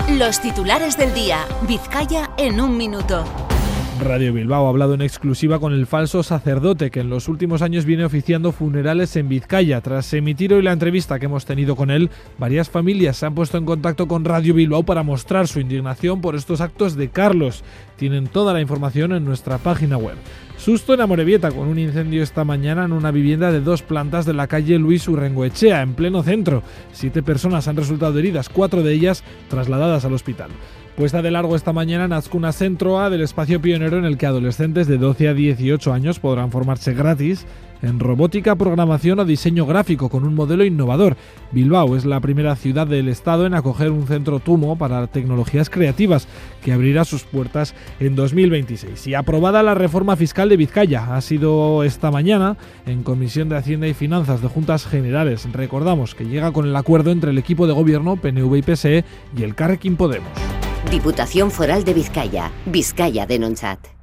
Los titulares del día. Vizcaya en un minuto. Radio Bilbao ha hablado en exclusiva con el falso sacerdote que en los últimos años viene oficiando funerales en Vizcaya. Tras emitir hoy la entrevista que hemos tenido con él, varias familias se han puesto en contacto con Radio Bilbao para mostrar su indignación por estos actos de Carlos. Tienen toda la información en nuestra página web. Susto en Amorebieta con un incendio esta mañana en una vivienda de 2 plantas de la calle Luis Urrengoechea, en pleno centro. 7 personas han resultado heridas, 4 de ellas trasladadas al hospital. Puesta de largo esta mañana en Azkuna Centro A del espacio pionero en el que adolescentes de 12 a 18 años podrán formarse gratis en robótica, programación o diseño gráfico con un modelo innovador. Bilbao es la primera ciudad del estado en acoger un centro TUMO para tecnologías creativas que abrirá sus puertas en 2026. Y aprobada la reforma fiscal de Vizcaya. Ha sido esta mañana en Comisión de Hacienda y Finanzas de Juntas Generales. Recordamos que llega con el acuerdo entre el equipo de gobierno, PNV y PSE, y Elkarrekin Podemos. Diputación Foral de Vizcaya, Vizcaya Denontzat.